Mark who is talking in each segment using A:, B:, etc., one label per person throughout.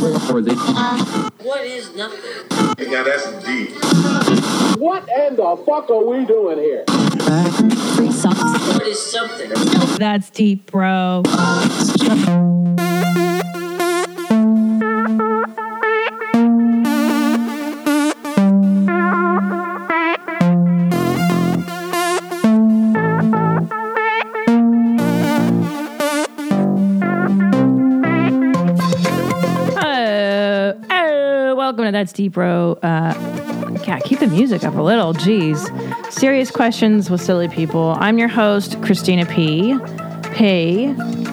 A: What is nothing?
B: Yeah, that's deep.
C: What in the fuck are we doing here?
A: What is something?
D: That's deep, bro. Welcome to That's Deep, bro. Yeah, keep the music up a little. Jeez. Serious questions with silly people. I'm your host, Christina P. I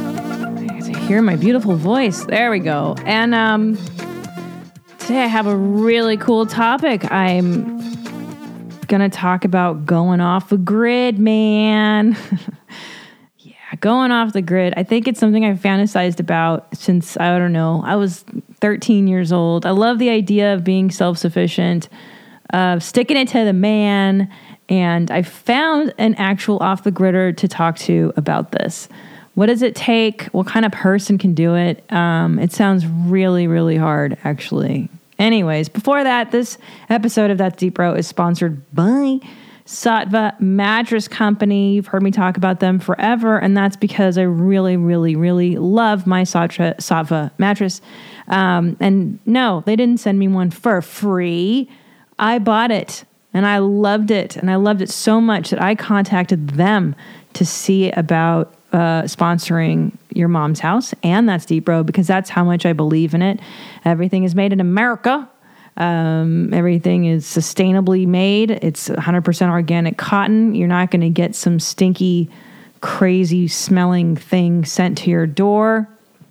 D: get to hear my beautiful voice. There we go. And today I have a really cool topic. I'm gonna talk about going off the grid, man. Yeah, going off the grid. I think it's something I've fantasized about since, I don't know, I was 13 years old. I love the idea of being self-sufficient, of sticking it to the man, and I found an actual off-the-gridder to talk to about this. What does it take? What kind of person can do it? It sounds really, really hard, actually. Anyways, before that, this episode of That's Deep Bro is sponsored by Saatva Mattress Company. You've heard me talk about them forever, and that's because I really, really, really love my Saatva mattress. And no, they didn't send me one for free. I bought it, and I loved it, and I loved it so much that I contacted them to see about sponsoring your mom's house, and That's Deep Bro, because that's how much I believe in it. Everything is made in America. Everything is sustainably made. It's 100% organic cotton. You're not going to get some stinky, crazy smelling thing sent to your door.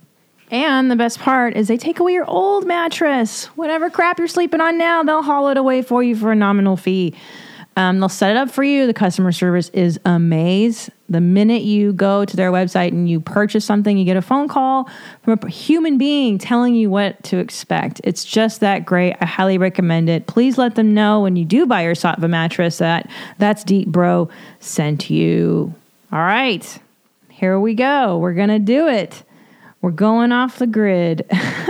D: And the best part is they take away your old mattress. Whatever crap you're sleeping on now, they'll haul it away for you for a nominal fee. They'll set it up for you. The customer service is amazing. The minute you go to their website and you purchase something, you get a phone call from a human being telling you what to expect. It's just that great. I highly recommend it. Please let them know when you do buy your Saatva mattress that That's Deep Bro sent you. All right, here we go. We're going to do it. We're going off the grid.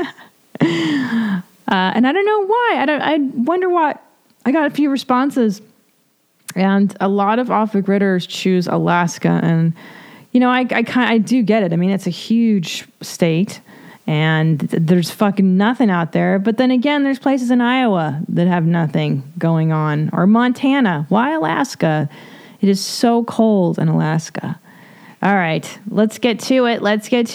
D: And I don't know why. I wonder what. I got a few responses. And a lot of off-the-gridders choose Alaska. And, you know, I do get it. I mean, it's a huge state. And there's fucking nothing out there. But then again, there's places in Iowa that have nothing going on. Or Montana. Why Alaska? It is so cold in Alaska. All right. Let's get to it.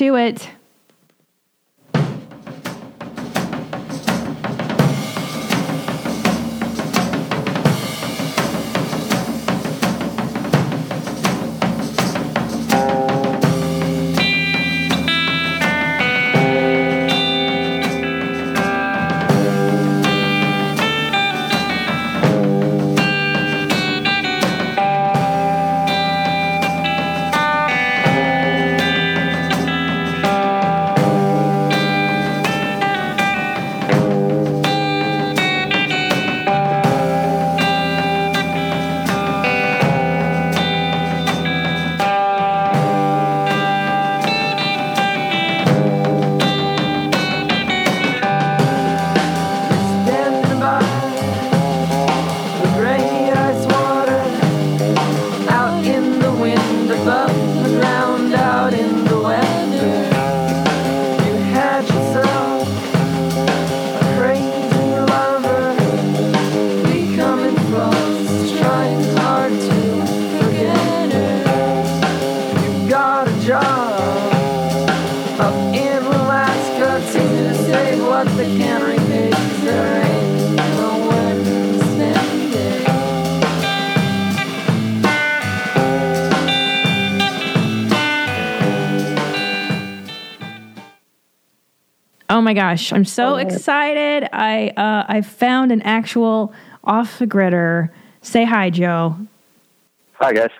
D: Oh my gosh, I'm so excited. I found an actual off-the-gridder. Say hi, Joe.
E: Hi, guys.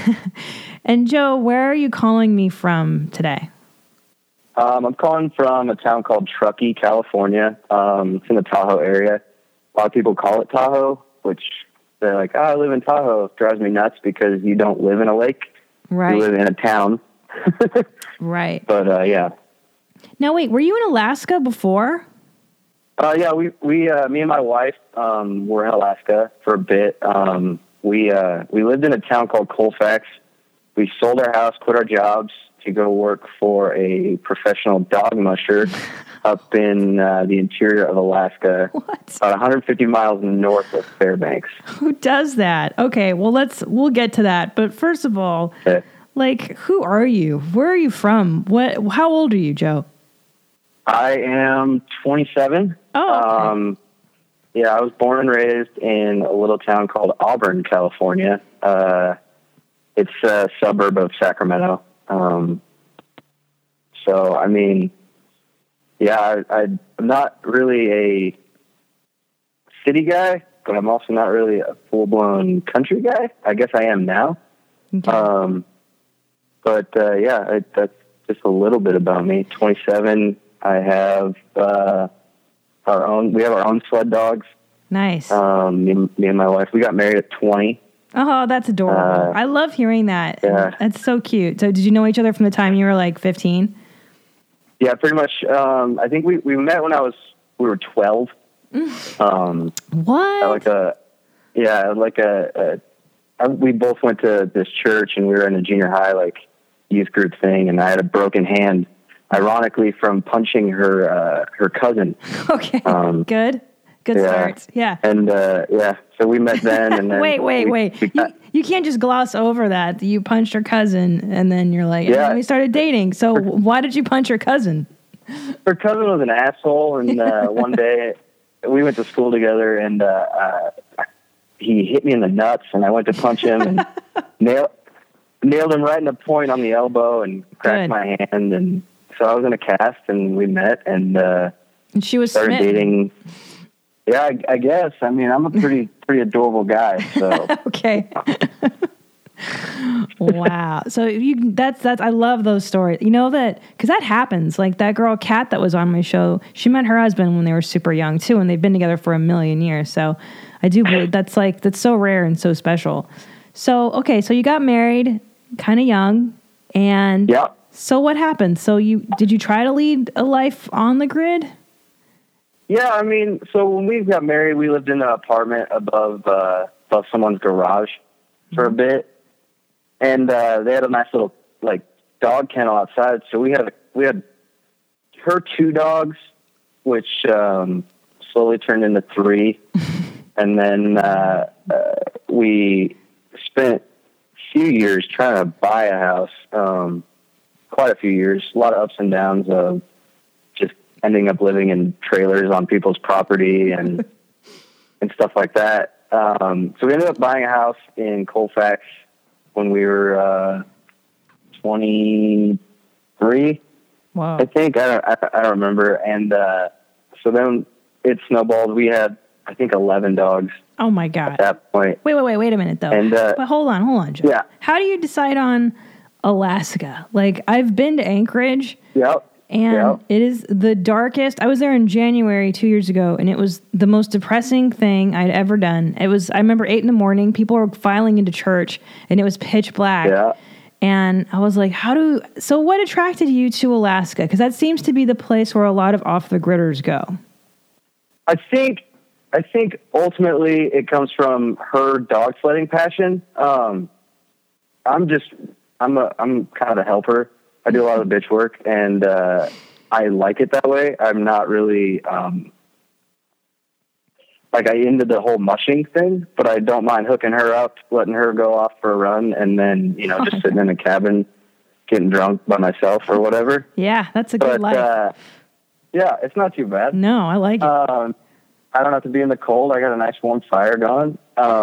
D: And Joe, where are you calling me from today?
E: I'm calling from a town called Truckee, California. It's in the Tahoe area. A lot of people call it Tahoe, which they're like, I live in Tahoe. It drives me nuts because you don't live in a lake.
D: Right.
E: You live in a town.
D: Right.
E: But, yeah.
D: Now, wait, were you in Alaska before?
E: Yeah, me and my wife, were in Alaska for a bit. We lived in a town called Colfax. We sold our house, quit our jobs to go work for a professional dog musher up in the interior of Alaska,
D: What?
E: about 150 miles north of Fairbanks.
D: Who does that? Okay, well we'll get to that. But first of all,
E: Okay.
D: like, who are you? Where are you from? How old are you, Joe?
E: I am 27.
D: Oh, okay.
E: Yeah, I was born and raised in a little town called Auburn, California. It's a suburb of Sacramento. So, I mean, yeah, I'm not really a city guy, but I'm also not really a full-blown country guy. I guess I am now.
D: Okay.
E: Yeah, that's just a little bit about me. 27. I have we have our own sled dogs.
D: Nice.
E: Me and my wife, we got married at 20.
D: Oh, that's adorable. I love hearing that.
E: Yeah.
D: That's so cute. So did you know each other from the time you were like 15?
E: Yeah, pretty much. I think we met when we were 12.
D: What?
E: We both went to this church, and we were in a junior high youth group thing, and I had a broken hand, ironically from punching her cousin.
D: Okay. Good start. Yeah.
E: And so we met then, and then
D: wait. You can't just gloss over that. You punched her cousin, and then you're like, and then we started dating. So why did you punch her cousin?
E: Her cousin was an asshole, and one day we went to school together, and he hit me in the nuts, and I went to punch him and nailed him right in the point on the elbow and cracked my hand. And so I was in a cast, and we met, and
D: she was
E: started
D: smitten.
E: dating. Yeah, I guess. I mean, I'm a pretty adorable guy. So
D: okay. Wow. So that's I love those stories. You know that because that happens. Like that girl Kat that was on my show, she met her husband when they were super young too, and they've been together for 1,000,000 years. So I do believe that's so rare and so special. So okay, so you got married kind of young, and so what happened? So did you try to lead a life on the grid?
E: Yeah, I mean, so when we got married, we lived in an apartment above someone's garage for a bit. And they had a nice little dog kennel outside. So we had her 2 dogs, which slowly turned into 3, and then we spent a few years trying to buy a house. Quite a few years, a lot of ups and downs of just ending up living in trailers on people's property and stuff like that. So we ended up buying a house in Colfax when we were 23,
D: wow.
E: I think. I don't remember. And so then it snowballed. We had, I think, 11 dogs.
D: Oh my God!
E: At that point.
D: Wait a minute though.
E: And,
D: but hold on, Joe.
E: Yeah.
D: How do you decide on Alaska? Like I've been to Anchorage.
E: Yep.
D: And it is the darkest. I was there in January 2 years ago, and it was the most depressing thing I'd ever done. I remember 8 a.m, people were filing into church, and it was pitch black.
E: Yeah.
D: And I was like, so what attracted you to Alaska? Because that seems to be the place where a lot of off-the-gridders go. I
E: think ultimately it comes from her dog sledding passion. I'm kind of a helper. I do a lot of bitch work, and I like it that way. I'm not really I into the whole mushing thing, but I don't mind hooking her up, letting her go off for a run, and then just sitting in a cabin, getting drunk by myself or whatever.
D: Yeah, that's a good life.
E: Yeah, it's not too bad.
D: No, I like it.
E: I don't have to be in the cold. I got a nice warm fire going.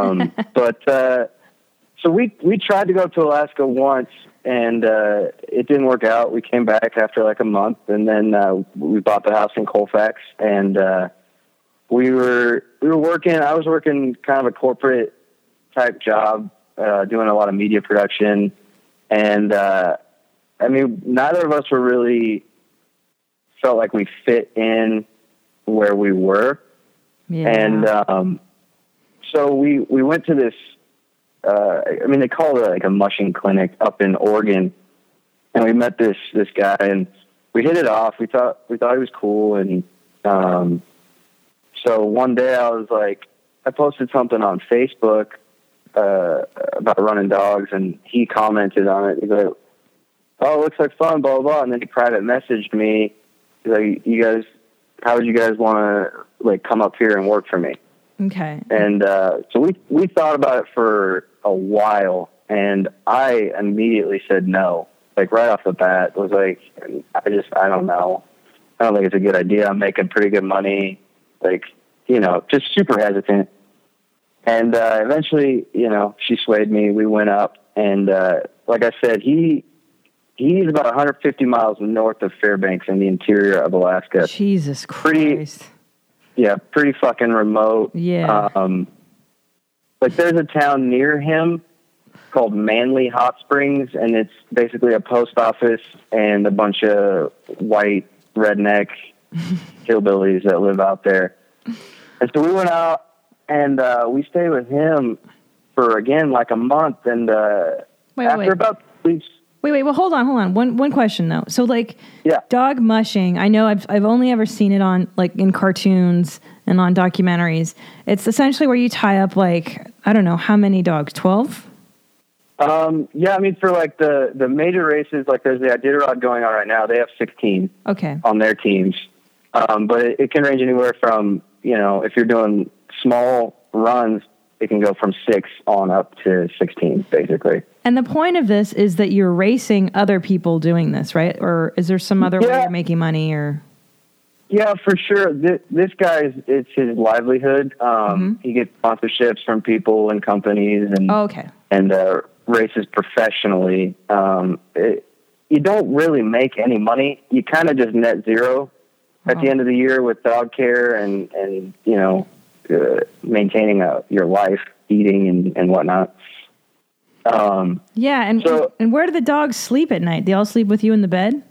E: So we tried to go to Alaska once, and it didn't work out. We came back after a month, and then we bought the house in Colfax, and we were working. I was working kind of a corporate type job, doing a lot of media production, and neither of us were really felt like we fit in where we were, and so we went to this. They call it a mushing clinic up in Oregon, and we met this guy, and we hit it off. We thought he was cool, and So one day I posted something on Facebook about running dogs, and he commented on it. He's like, "Oh, it looks like fun, blah, blah, blah." And then he private messaged me. He's like, how would you guys want to like come up here and work for me?
D: Okay.
E: And so we thought about it for a while, and I immediately said no. Like right off the bat, was like, I don't know. I don't think it's a good idea. I'm making pretty good money. Like, just super hesitant. And eventually, she swayed me. We went up, and like I said, he's about 150 miles north of Fairbanks in the interior of Alaska.
D: Jesus Christ.
E: Pretty fucking remote.
D: Yeah.
E: Like there's a town near him called Manly Hot Springs, and it's basically a post office and a bunch of white redneck hillbillies that live out there. And so we went out, and we stayed with him for, again, like a month. And after about 2 weeks...
D: Wait. Well, hold on. One question though. So like,
E: yeah.
D: Dog mushing. I know I've only ever seen it on like in cartoons and on documentaries. It's essentially where you tie up like, I don't know how many dogs, 12?
E: Yeah. I mean, for like the major races, like there's the Iditarod going on right now. They have 16 on their teams. But it can range anywhere from, if you're doing small runs, it can go from 6 on up to 16, basically.
D: And the point of this is that you're racing other people doing this, right? Or is there some other way you're making money? Or
E: yeah, for sure. This guy it's his livelihood. He gets sponsorships from people and companies, and races professionally. You don't really make any money. You kind of just net zero at the end of the year with dog care and maintaining your life, eating and whatnot.
D: And where do the dogs sleep at night? They all sleep with you in the bed?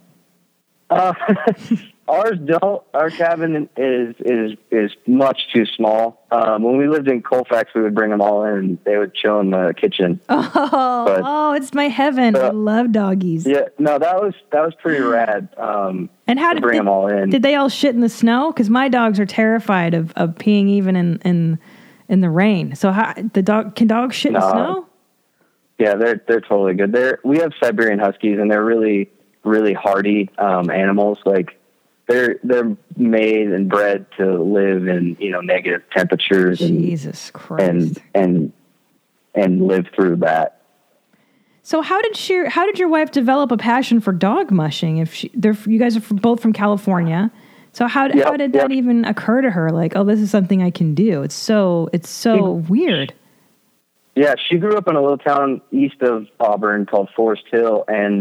E: Ours don't. Our cabin is much too small. When we lived in Colfax, we would bring them all in, and they would chill in the kitchen.
D: It's my heaven. I love doggies.
E: Yeah, no, that was pretty rad.
D: And how did
E: bring them all in?
D: Did they all shit in the snow? Because my dogs are terrified of peeing even in the rain. So can dogs shit in the snow?
E: Yeah, they're totally good. We have Siberian Huskies, and they're really, really hardy animals. Like they're made and bred to live in negative temperatures.
D: Jesus Christ!
E: And live through that.
D: So how did your wife develop a passion for dog mushing? You guys are both from California, so how did that even occur to her? Like, oh, this is something I can do. It's so weird.
E: Yeah, she grew up in a little town east of Auburn called Forest Hill, and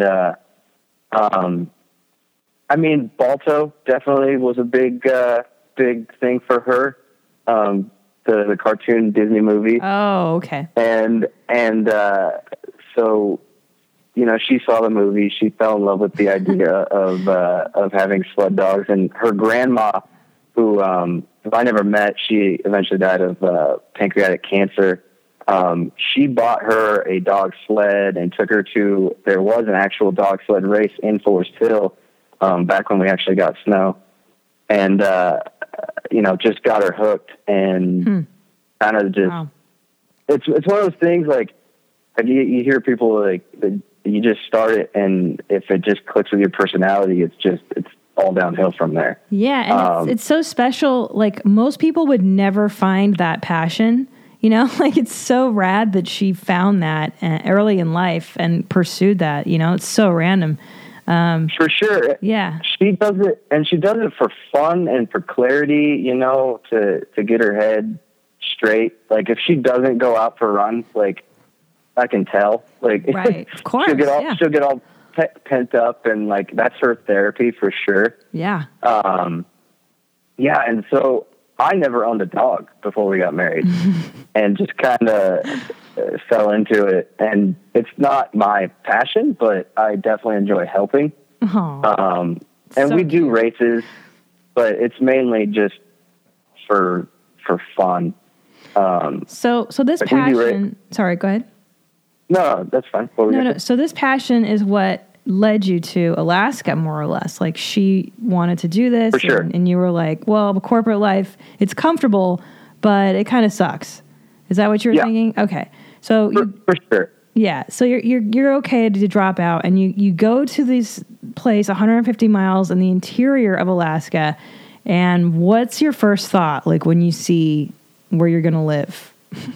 E: Balto definitely was a big thing for her. The cartoon Disney movie.
D: Oh, okay.
E: And so, she saw the movie. She fell in love with the idea of having sled dogs, and her grandma, who I never met, she eventually died of pancreatic cancer. She bought her a dog sled and took her there was an actual dog sled race in Forest Hill, back when we actually got snow, and, just got her hooked and kind of just, it's one of those things like you hear people like you just start it, and if it just clicks with your personality, it's all downhill from there.
D: Yeah. And it's so special. Like most people would never find that passion. Like it's so rad that she found that early in life and pursued that, it's so random.
E: For sure.
D: Yeah.
E: She does it, and she does it for fun and for clarity, to get her head straight. Like if she doesn't go out for runs, like I can tell, like,
D: right. Of course.
E: she'll get all pent up, and like, that's her therapy for sure.
D: Yeah.
E: And so I never owned a dog before we got married, and just kind of fell into it. And it's not my passion, but I definitely enjoy helping. And so we do races, but it's mainly just for fun.
D: So this passion. Sorry, go ahead.
E: No, that's fine.
D: No. So this passion is what led you to Alaska, more or less? Like, she wanted to do this,
E: For sure.
D: and you were like, well, corporate life, it's comfortable, but it kind of sucks. Is that what you were thinking? Okay. So
E: for sure.
D: Yeah. So you're okay to drop out, and you go to this place 150 miles in the interior of Alaska. And what's your first thought, like, when you see where you're going to live?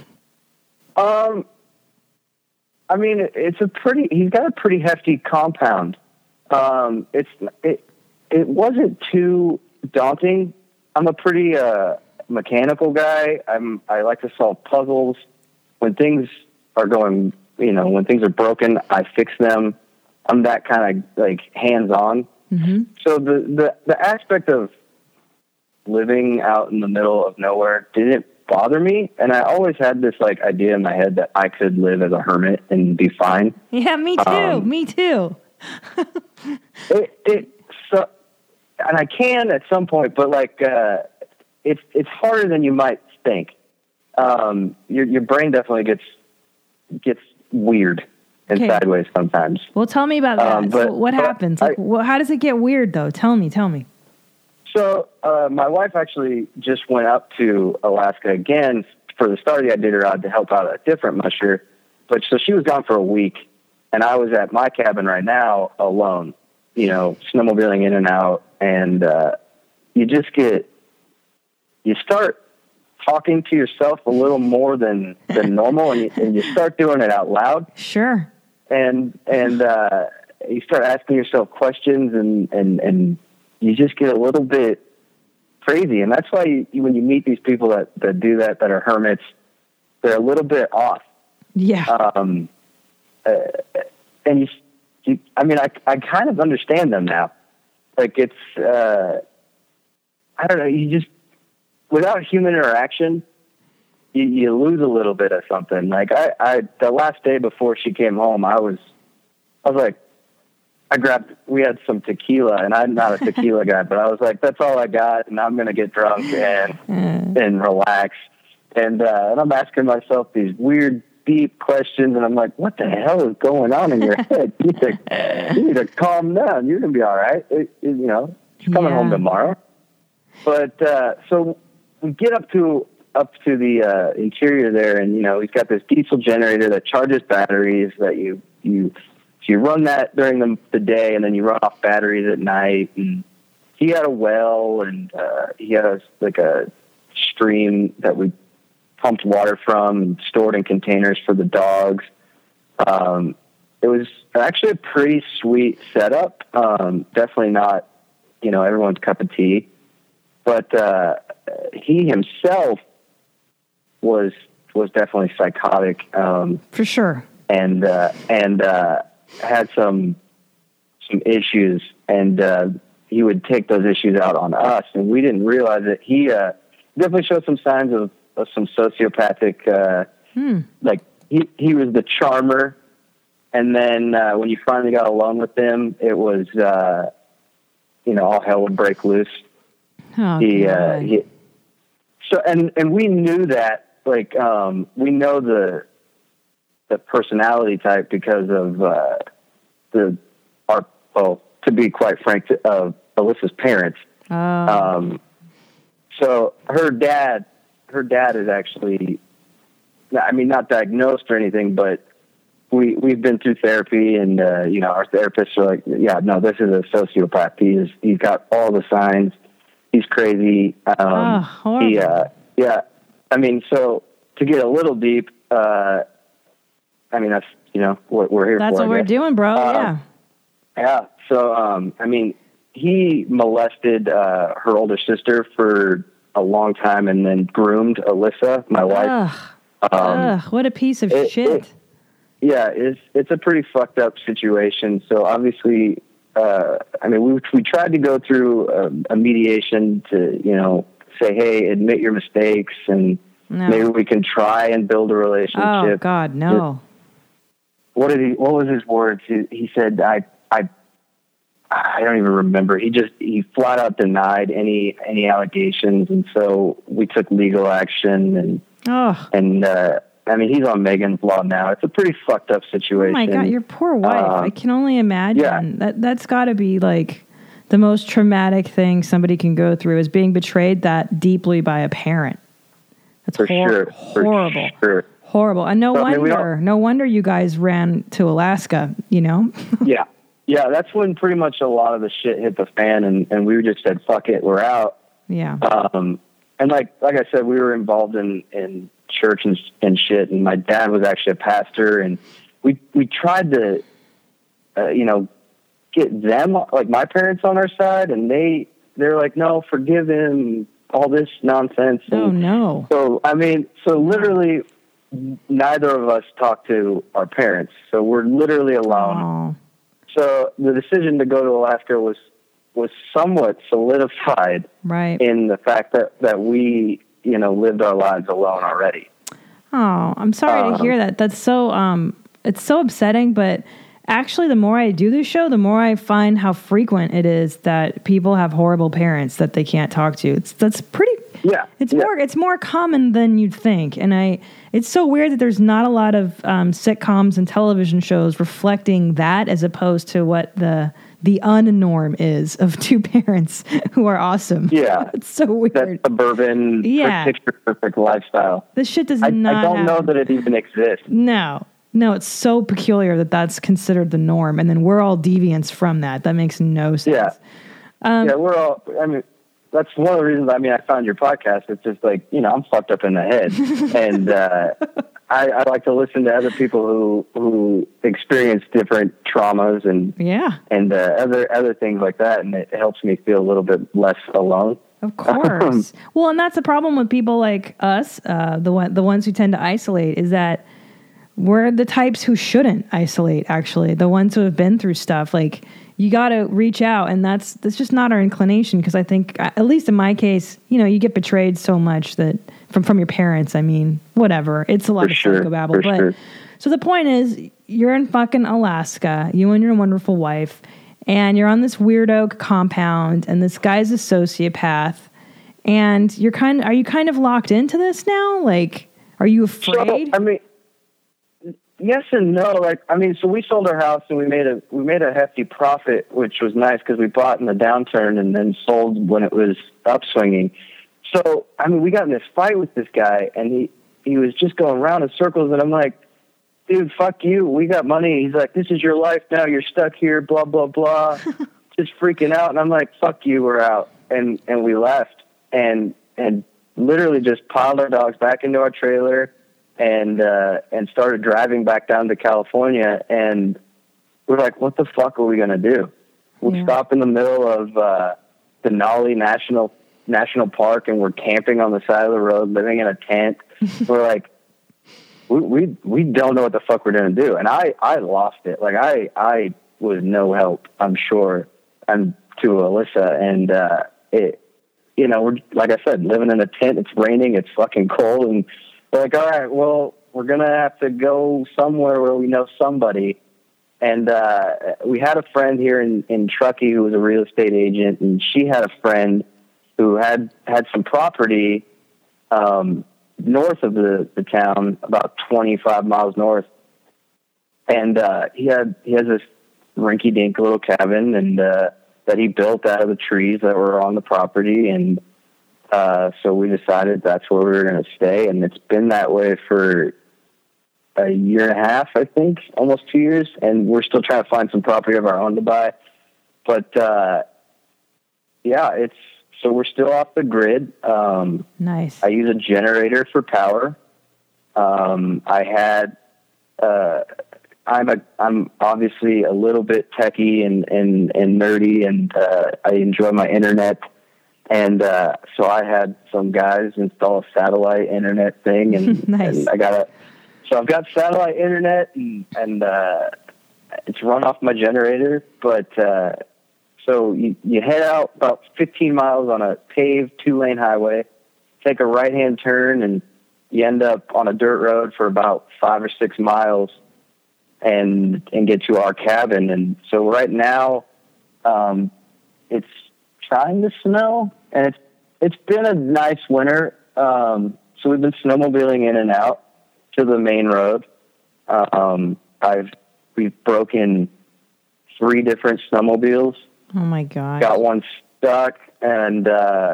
E: I mean, he's got a pretty hefty compound. It wasn't too daunting. I'm a pretty mechanical guy. I like to solve puzzles. When things are going, when things are broken, I fix them. I'm that kind of like hands-on. Mm-hmm. So the aspect of living out in the middle of nowhere didn't bother me, and I always had this like idea in my head that I could live as a hermit and be fine.
D: Yeah, me too. Me too.
E: So, and I can at some point, but like it's harder than you might think. Your brain definitely gets weird and sideways sometimes.
D: Well, tell me about that. So what happens? Like, how does it get weird though? Tell me.
E: So my wife actually just went up to Alaska again for the start of the Iditarod to help out a different musher. But so she was gone for a week, and I was at my cabin right now alone, snowmobiling in and out. And you start talking to yourself a little more than normal, and you start doing it out loud.
D: Sure.
E: And you start asking yourself questions, and you just get a little bit crazy. And that's why when you meet these people that do that are hermits, they're a little bit off.
D: Yeah.
E: And I kind of understand them now. Like it's, I don't know, you just, without human interaction, you lose a little bit of something. Like the last day before she came home, I was like, we had some tequila, and I'm not a tequila guy, but I was like, that's all I got, and I'm going to get drunk and relax. And I'm asking myself these weird, deep questions, and I'm like, what the hell is going on in your head? You need to calm down. You're going to be all right. She's coming home tomorrow. But so we get up to the interior there, and, he's got this diesel generator that charges batteries that you run that during the day, and then you run off batteries at night. And he had a well, and he has like a stream that we pumped water from and stored in containers for the dogs. It was actually a pretty sweet setup. Definitely not, everyone's cup of tea, but he himself was definitely psychotic.
D: For sure.
E: And had some issues, and he would take those issues out on us, and we didn't realize it. He definitely showed some signs of some sociopathic, like he was the charmer, and then when you finally got alone with him, it was all hell would break loose.
D: Oh,
E: so and we knew that, like we know the personality type because of to be quite frank, Alyssa's parents.
D: Oh.
E: So her dad is actually, not diagnosed or anything, but we've been through therapy, and our therapists are like, yeah, no, this is a sociopath. He's got all the signs. He's crazy.
D: Horrible.
E: So to get a little deep, that's what we're here for.
D: That's what we're doing, bro. Yeah.
E: Yeah. So, he molested her older sister for a long time, and then groomed Alyssa, my wife.
D: What a piece of shit.
E: It's a pretty fucked up situation. So obviously, we tried to go through a mediation to, say, hey, admit your mistakes, and maybe we can try and build a relationship.
D: Oh God, no.
E: What was his words? He said, I don't even remember. He flat out denied any allegations. And so we took legal action, and I mean, he's on Megan's Law now. It's a pretty fucked up situation.
D: Oh my God, your poor wife. I can only imagine.
E: Yeah.
D: That's got to be like the most traumatic thing somebody can go through is being betrayed that deeply by a parent. That's horrible.
E: For sure.
D: Horrible. And no wonder you guys ran to Alaska, you know?
E: Yeah. Yeah, that's when pretty much a lot of the shit hit the fan, and we just said, fuck it, we're out.
D: Yeah.
E: And like I said, we were involved in church and shit, and my dad was actually a pastor, and we tried to, get them, like my parents on our side, and they're like, no, forgive him, all this nonsense.
D: Oh, no.
E: So, literally neither of us talked to our parents, so we're literally alone.
D: Oh.
E: So the decision to go to Alaska was somewhat solidified,
D: right,
E: in the fact that we, lived our lives alone already.
D: Oh, I'm sorry to hear that. That's so, it's so upsetting, but actually the more I do this show, the more I find how frequent it is that people have horrible parents that they can't talk to. That's pretty, it's more common than you'd think. And it's so weird that there's not a lot of sitcoms and television shows reflecting that as opposed to what the unnorm is of two parents who are awesome.
E: Yeah.
D: It's so weird.
E: That suburban, picture perfect lifestyle.
D: This shit does not
E: I don't know that it even exists.
D: No, it's so peculiar that that's considered the norm. And then we're all deviants from that. That makes no sense.
E: Yeah. We're all, that's one of the reasons, I found your podcast. It's just like, I'm fucked up in the head. And I like to listen to other people who experience different traumas and other things like that. And it helps me feel a little bit less alone.
D: Of course. Well, and that's the problem with people like us, the ones who tend to isolate, is that we're the types who shouldn't isolate, actually. The ones who have been through stuff. Like, you got to reach out, and that's just not our inclination, because I think, at least in my case, you get betrayed so much that from your parents, whatever. It's a lot of psychobabble. But so the point is, you're in fucking Alaska, you and your wonderful wife, and you're on this weirdo compound, and this guy's a sociopath, and are you kind of locked into this now? Like, are you afraid?
E: So, yes and no. So we sold our house and we made a hefty profit, which was nice because we bought in the downturn and then sold when it was upswinging. So, we got in this fight with this guy, and he was just going around in circles, and I'm like, dude, fuck you. We got money. He's like, this is your life now. You're stuck here, blah, blah, blah. Just freaking out. And I'm like, fuck you, we're out. And we left and literally just piled our dogs back into our trailer and started driving back down to California. And we're like, what the fuck are we going to do? We stop in the middle of Denali National Park, and we're camping on the side of the road, living in a tent. We're like, we don't know what the fuck we're going to do. And I lost it. Like, I was no help, I'm sure, to Alyssa. And we're, like I said, living in a tent. It's raining. It's fucking cold. And we're like, all right, well, we're going to have to go somewhere where we know somebody. And we had a friend here in Truckee who was a real estate agent, and she had a friend who had some property north of the town, about 25 miles north. And he has this rinky-dink little cabin and that he built out of the trees that were on the property. And so we decided that's where we were going to stay. And it's been that way for a year and a half, I think, almost 2 years. And we're still trying to find some property of our own to buy. But so we're still off the grid.
D: Nice.
E: I use a generator for power. I'm obviously a little bit techie and nerdy, and I enjoy my internet. And so I had some guys install a satellite internet thing, and,
D: nice.
E: and I've got satellite internet, and it's run off my generator. But so you head out about 15 miles on a paved 2-lane highway, take a right-hand turn, and you end up on a dirt road for about 5 or 6 miles and get to our cabin. And so right now, it's trying to snow, and it's been a nice winter. So we've been snowmobiling in and out. to the main road. We've broken 3 different snowmobiles.
D: Oh my God.
E: Got one stuck, and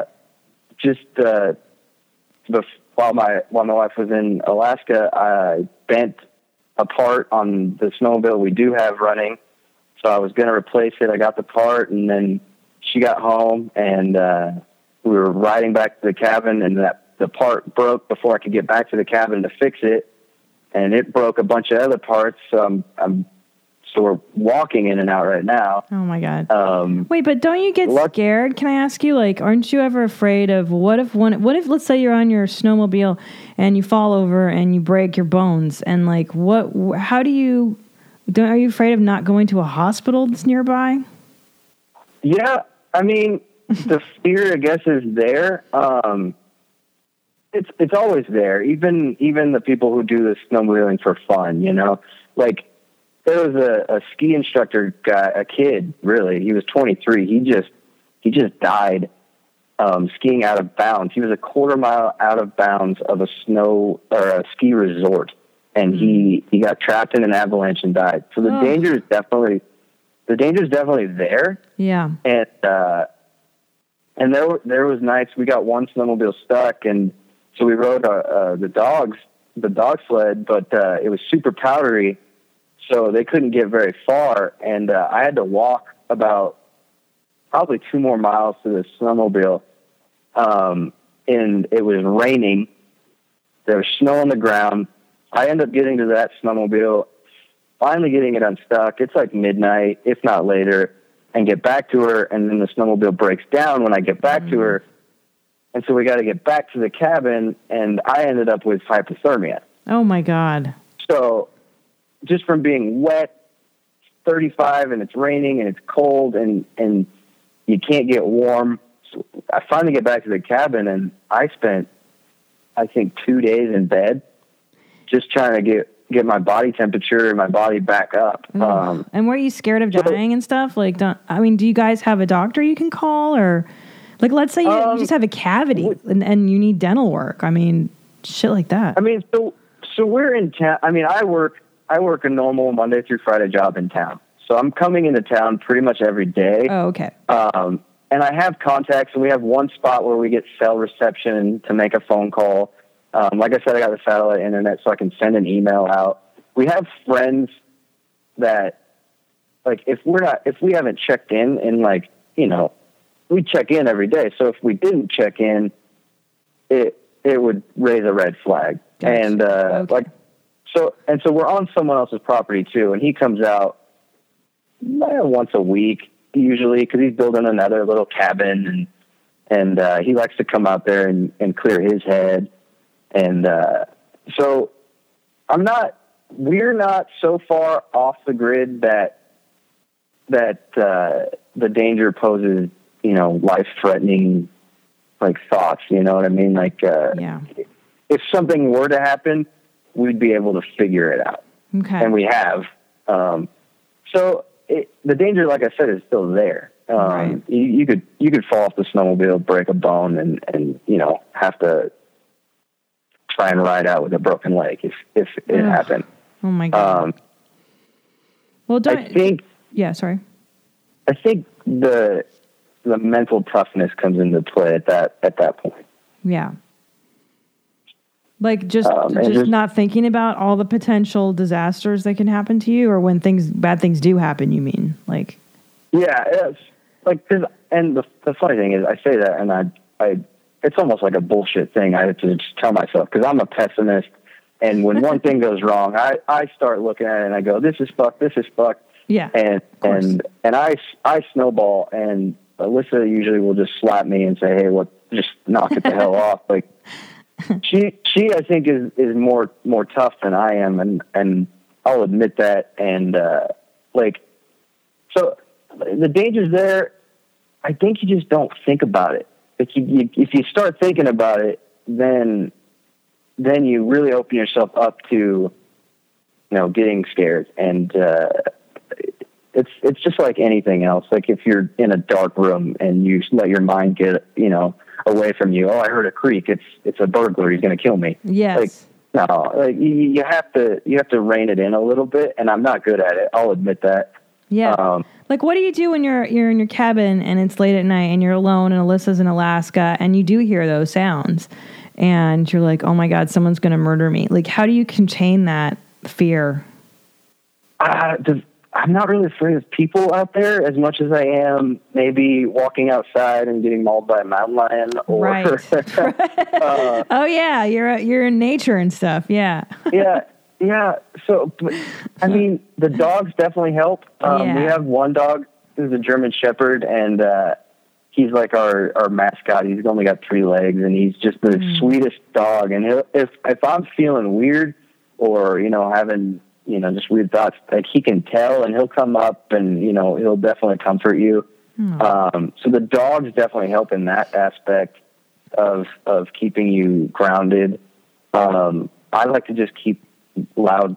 E: while my wife was in Alaska, I bent a part on the snowmobile we do have running. So I was going to replace it. I got the part, and then she got home, and we were riding back to the cabin, and the part broke before I could get back to the cabin to fix it, and it broke a bunch of other parts. So we're walking in and out right now.
D: Oh my God. Wait, but don't you get scared? Can I ask you, like, aren't you ever afraid of what if let's say you're on your snowmobile and you fall over and you break your bones, and like, are you afraid of not going to a hospital that's nearby?
E: Yeah. I mean, the fear, I guess, is there. It's always there. Even the people who do this snowmobiling for fun, you know, like, there was a ski instructor guy, a kid, really. He was 23. He just died skiing out of bounds. He was a quarter mile out of bounds of a ski resort, and he got trapped in an avalanche and died. So the danger is definitely there. Yeah. And there was nights we got one snowmobile stuck, and so we rode the dog sled, but it was super powdery. So they couldn't get very far, and I had to walk about probably 2 more miles to the snowmobile, and it was raining. There was snow on the ground. I ended up getting to that snowmobile, finally getting it unstuck. It's like midnight, if not later, and get back to her, and then the snowmobile breaks down when I get back to her, and so we got to get back to the cabin, and I ended up with hypothermia.
D: Oh, my God.
E: So just from being wet, 35, and it's raining, and it's cold, and you can't get warm. So I finally get back to the cabin, and I spent, I think, 2 days in bed just trying to get my body temperature and my body back up.
D: And were you scared of dying and stuff? Like, do you guys have a doctor you can call? Or, like, let's say you just have a cavity and you need dental work. I mean, shit like that.
E: I mean, so we're in town. I mean, I work a normal Monday through Friday job in town. So I'm coming into town pretty much every day.
D: Oh, okay.
E: And I have contacts, and we have one spot where we get cell reception to make a phone call. Like I said, I got the satellite internet, so I can send an email out. We have friends that, like, if we haven't checked in, and, like, you know, we check in every day. So if we didn't check in, it would raise a red flag. Gotcha. And okay. So we're on someone else's property too, and he comes out once a week usually, because he's building another little cabin, and he likes to come out there and clear his head. And so we're not so far off the grid that the danger poses, you know, life-threatening, like, thoughts, you know what I mean? Like, if something were to happen, we'd be able to figure it out.
D: Okay.
E: And we have. So the danger, like I said, is still there.
D: Right.
E: You could fall off the snowmobile, break a bone, and you know, have to try and ride out with a broken leg if it happened.
D: Oh my God. Well, I think
E: the mental toughness comes into play at that point.
D: Yeah. Like just not thinking about all the potential disasters that can happen to you, or when bad things do happen, you mean? Like,
E: yeah, it's like, and the funny thing is, I say that, and I it's almost like a bullshit thing. I have to just tell myself, because I'm a pessimist, and when one thing goes wrong, I start looking at it and I go, this is fucked.
D: Yeah.
E: And I snowball, and Alyssa usually will just slap me and say, hey, just knock it the hell off. Like, she I think is more tough than I am, and I'll admit that. And so the danger's there. I think you just don't think about it. If you start thinking about it, then you really open yourself up to, you know, getting scared. And it's just like anything else. Like, if you're in a dark room and you let your mind get, you know, away from you. Oh, I heard a creak. It's a burglar. He's going to kill me.
D: Yes.
E: Like, No, like you have to rein it in a little bit, and I'm not good at it. I'll admit that.
D: Yeah. Like, what do you do when you're in your cabin and it's late at night and you're alone and Alyssa's in Alaska and you do hear those sounds and you're like, oh my God, someone's going to murder me. Like, how do you contain that fear?
E: I'm not really afraid of people out there as much as I am maybe walking outside and getting mauled by a mountain lion. Or,
D: right. Oh yeah, you're in nature and stuff. Yeah.
E: yeah. So, but, I mean, the dogs definitely help. We have one dog who's a German Shepherd, and he's like our mascot. He's only got 3 legs, and he's just the sweetest dog. And if I'm feeling weird or having just weird thoughts, like he can tell, and he'll come up and, he'll definitely comfort you. So the dogs definitely help in that aspect of keeping you grounded. I like to just keep loud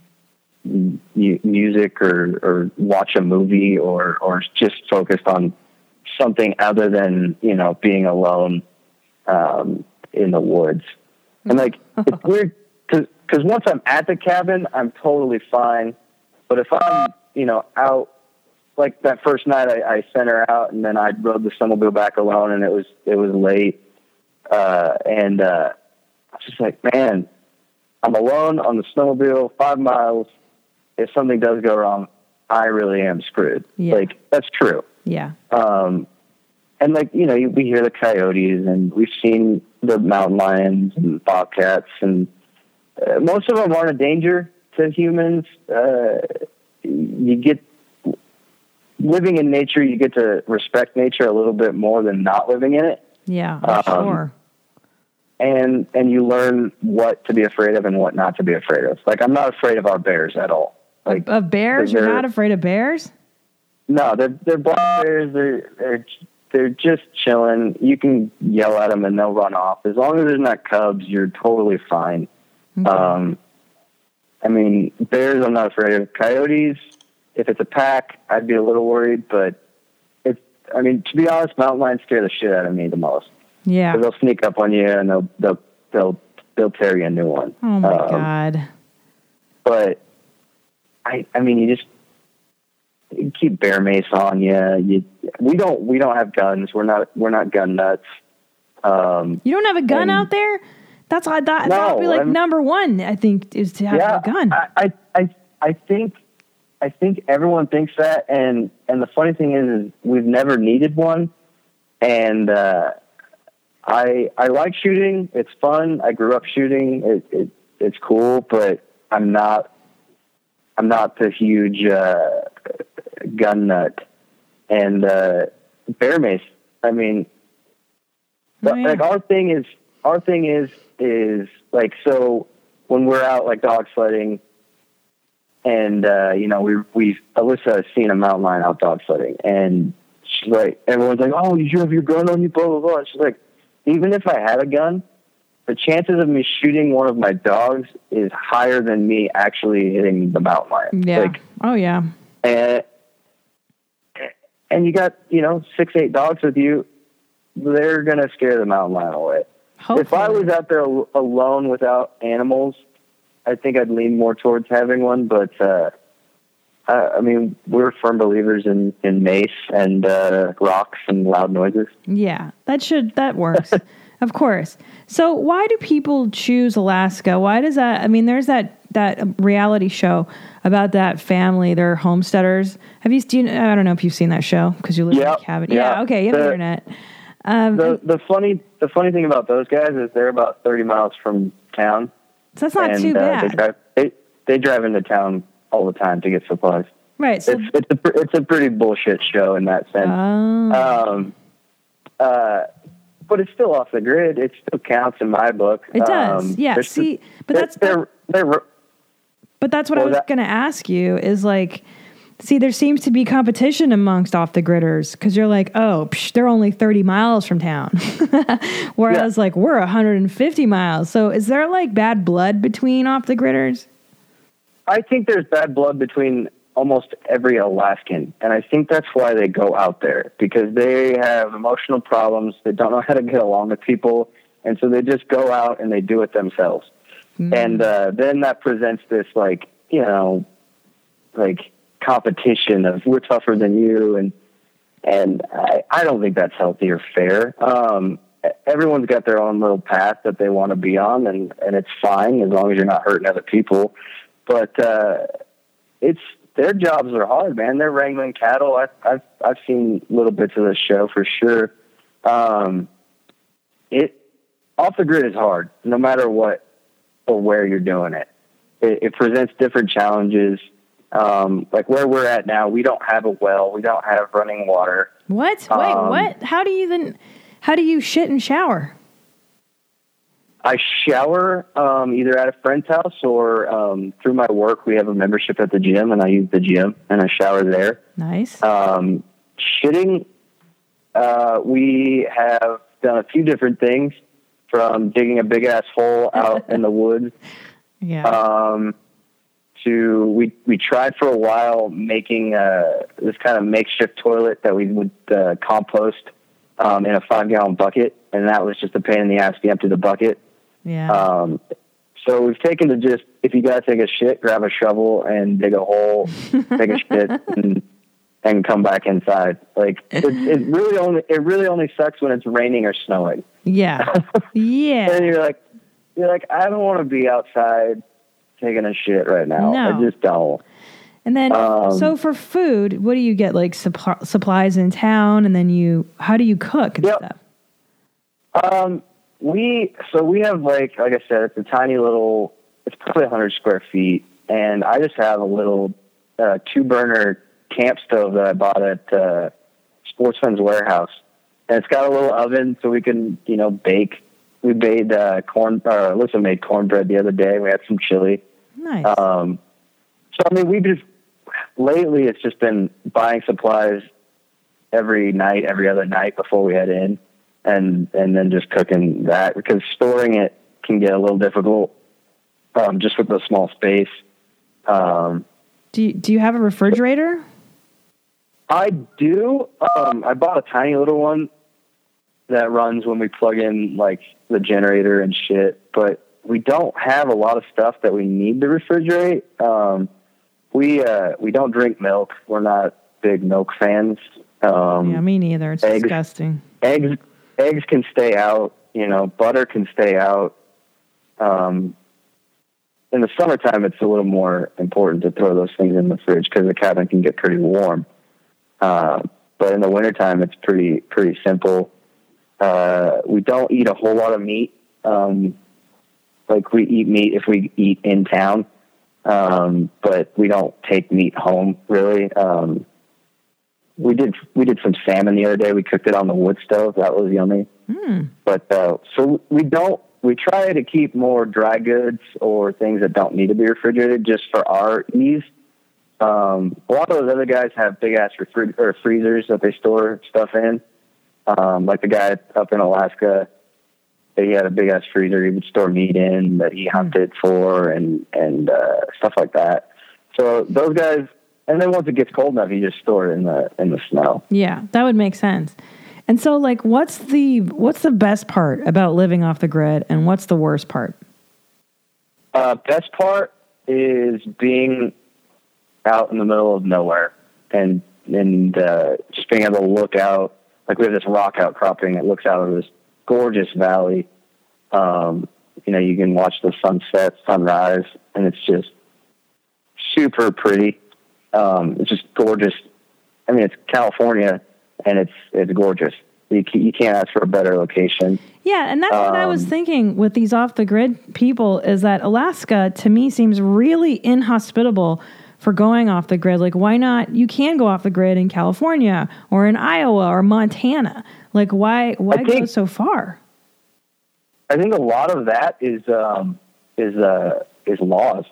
E: music or watch a movie or just focused on something other than, being alone, in the woods. And like, it's weird because once I'm at the cabin, I'm totally fine. But if I'm, out, like that first night I sent her out and then I rode the snowmobile back alone and it was late. And I was just like, man, I'm alone on the snowmobile, 5 miles. If something does go wrong, I really am screwed. Yeah. Like, that's true.
D: Yeah.
E: And like, we hear the coyotes and we've seen the mountain lions and bobcats, and most of them aren't a danger to humans. You get living in nature, you get to respect nature a little bit more than not living in it.
D: Yeah, sure.
E: And you learn what to be afraid of and what not to be afraid of. Like, I'm not afraid of our bears at all. Like,
D: of bears? You're not afraid of bears?
E: No, they're black bears. They're just chilling. You can yell at them and they'll run off. As long as there's not cubs, you're totally fine. Okay. I mean, bears, I'm not afraid of. Coyotes, if it's a pack, I'd be a little worried. But to be honest, mountain lions scare the shit out of me the most.
D: Yeah,
E: they'll sneak up on you and they'll tear you a new one.
D: Oh my God!
E: But I mean, you keep bear mace on you. We don't have guns. We're not gun nuts.
D: You don't have a gun out there? That's why that would be like number one. I think is to have a gun.
E: I think everyone thinks that, and the funny thing is we've never needed one, and I like shooting. It's fun. I grew up shooting. It's cool, but I'm not the huge gun nut. And bear mace. I mean, like our thing is like, so when we're out like dog sledding, and Alyssa has seen a mountain lion out dog sledding, and she's like, everyone's like, oh, you have your gun on you, blah blah blah. And she's like, even if I had a gun, the chances of me shooting one of my dogs is higher than me actually hitting the mountain lion.
D: Yeah.
E: Like,
D: oh yeah.
E: And you got 6-8 dogs with you, they're gonna scare the mountain lion away. Hopefully. If I was out there alone without animals, I think I'd lean more towards having one. But I mean, we're firm believers in mace and rocks and loud noises.
D: Yeah, that works. Of course. So why do people choose Alaska? Why does that? I mean, there's that reality show about that family. They're homesteaders. I don't know if you've seen that show because you live in a cabin. Yeah. Okay. You have the internet.
E: The funny thing about those guys is they're about 30 miles from town.
D: So that's not too bad.
E: They drive into town all the time to get supplies.
D: Right. So
E: it's a pretty bullshit show in that sense. But it's still off the grid. It still counts in my book.
D: It does. Yeah. But that's what I was going to ask you is like, see, there seems to be competition amongst off the gridders because you're like, oh, they're only 30 miles from town. Whereas like we're 150 miles. So is there like bad blood between off the gridders?
E: I think there's bad blood between almost every Alaskan. And I think that's why they go out there, because they have emotional problems. They don't know how to get along with people. And so they just go out and they do it themselves. And then that presents this, like, you know, like competition of we're tougher than you. And I don't think that's healthy or fair. Everyone's got their own little path that they want to be on, and it's fine as long as you're not hurting other people. But their jobs are hard, man. They're wrangling cattle. I've seen little bits of the show for sure. Off the grid is hard, no matter what or where you're doing it. It presents different challenges. Like where we're at now, we don't have a well. We don't have running water.
D: What? Wait, what? How do you shit and shower?
E: I shower either at a friend's house or through my work. We have a membership at the gym, and I use the gym, and I shower there.
D: Nice.
E: Shitting, we have done a few different things, from digging a big-ass hole out in the woods.
D: Yeah.
E: To we tried for a while making this kind of makeshift toilet that we would compost in a 5-gallon bucket, and that was just a pain in the ass to empty the bucket.
D: Yeah.
E: So we've taken to just, if you gotta take a shit, grab a shovel and dig a hole, take a shit, and come back inside. Like it really only sucks when it's raining or snowing.
D: Yeah. Yeah.
E: And you're like, I don't want to be outside taking a shit right now.
D: No.
E: I just don't.
D: And then, so for food, what do you get? Like supplies in town, and then how do you cook and stuff?
E: We have like I said, it's a tiny little, it's probably 100 square feet, and I just have a little 2-burner camp stove that I bought at Sportsman's Warehouse, and it's got a little oven so we can, you know, bake. We made Alyssa made cornbread the other day. We had some chili.
D: Nice.
E: So I mean, lately it's just been buying supplies every other night before we head in, and then just cooking that, because storing it can get a little difficult, just with the small space.
D: Do you have a refrigerator?
E: I do. I bought a tiny little one that runs when we plug in like the generator and shit, but we don't have a lot of stuff that we need to refrigerate. We don't drink milk. We're not big milk fans.
D: Yeah, me neither. It's disgusting.
E: Eggs can stay out. You know, butter can stay out. In the summertime, it's a little more important to throw those things in the fridge because the cabin can get pretty warm. But in the wintertime, it's pretty simple. We don't eat a whole lot of meat. Like we eat meat if we eat in town. But we don't take meat home really. We did some salmon the other day. We cooked it on the wood stove. That was yummy. But, so we try to keep more dry goods or things that don't need to be refrigerated just for our ease. A lot of those other guys have big ass freezers that they store stuff in. Like the guy up in Alaska, he had a big ass freezer he would store meat in that he hunted for and stuff like that. So those guys, and then once it gets cold enough, you just store it in the snow. Yeah,
D: that would make sense. And so, like, what's the best part about living off the grid, and what's the worst part?
E: Best part is being out in the middle of nowhere and just being able to look out. Like we have this rock outcropping that looks out of this gorgeous valley. You know, you can watch the sunset, sunrise, and it's just super pretty. It's just gorgeous. I mean, it's California, and it's gorgeous. You can't ask for a better location.
D: Yeah, and that's what I was thinking with these off-the-grid people, is that Alaska, to me, seems really inhospitable for going off the grid. Like, why not? You can go off the grid in California or in Iowa or Montana. Like, why go so far?
E: I think a lot of that is laws.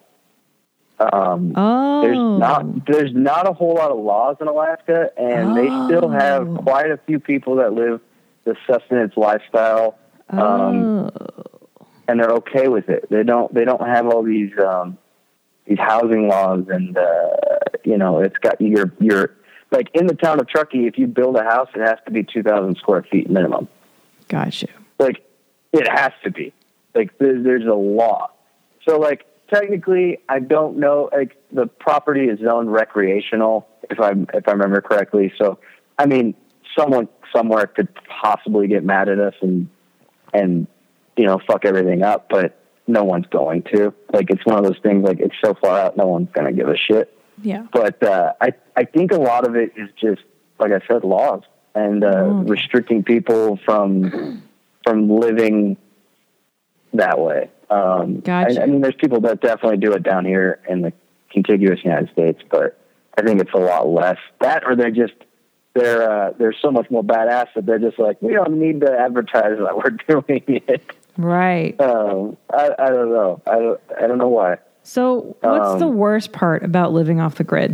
E: There's not a whole lot of laws in Alaska, and they still have quite a few people that live the sustenance lifestyle, and they're okay with it. They don't have all these housing laws, and you know, it's got your like in the town of Truckee, if you build a house, it has to be 2,000 square feet minimum.
D: Gotcha.
E: Like it has to be. Like there's a law. So, like, technically, I don't know. Like, the property is zoned recreational, if I remember correctly. So, I mean, someone somewhere could possibly get mad at us and fuck everything up, but no one's going to. Like, it's one of those things. Like, it's so far out, no one's gonna give a shit.
D: Yeah.
E: But I think a lot of it is just, like I said, laws and restricting people from living that way.
D: Gotcha.
E: I mean, there's people that definitely do it down here in the contiguous United States, but I think it's a lot less. That, or they're so much more badass that they're just like, we don't need to advertise that we're doing it.
D: Right.
E: I don't know. I don't know why.
D: So what's the worst part about living off the grid?